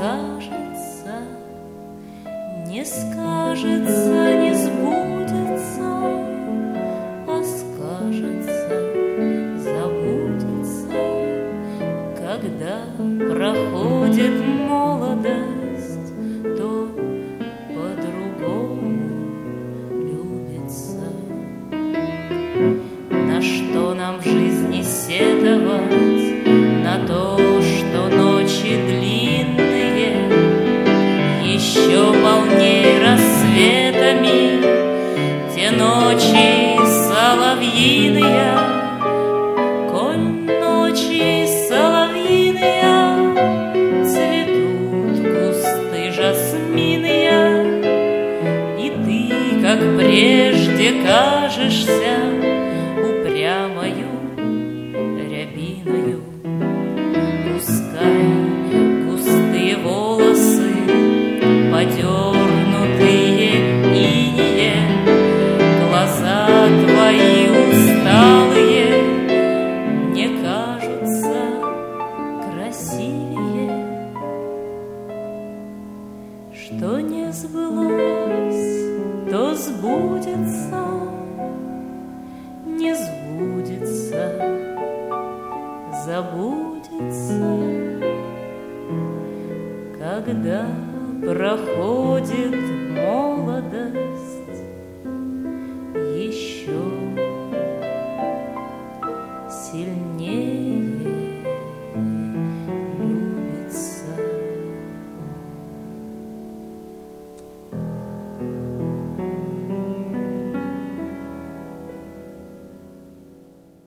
скажется, не скажется, не сбудется, а скажется, забудется, когда проходит молодость, то по-другому любится. На что нам в жизни сетовать? На то, что ночи длинные, еще полней рассветами, те ночи соловьиные. Коль ночи соловьиные, цветут кусты жасминые, и ты, как прежде, кажешься упрямою рябиною. Пускай густые волосы, подернутые инее, глаза твои усталые мне кажутся красивее. Что не сбылось, то сбудется, не сбудется, забудется, когда проходит молодость еще сильнее.